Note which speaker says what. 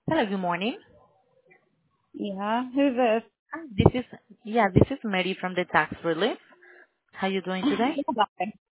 Speaker 1: Hello, good morning.
Speaker 2: Yeah, who's this?
Speaker 1: This is Mary from the Tax Relief. How you doing today?
Speaker 2: Goodbye.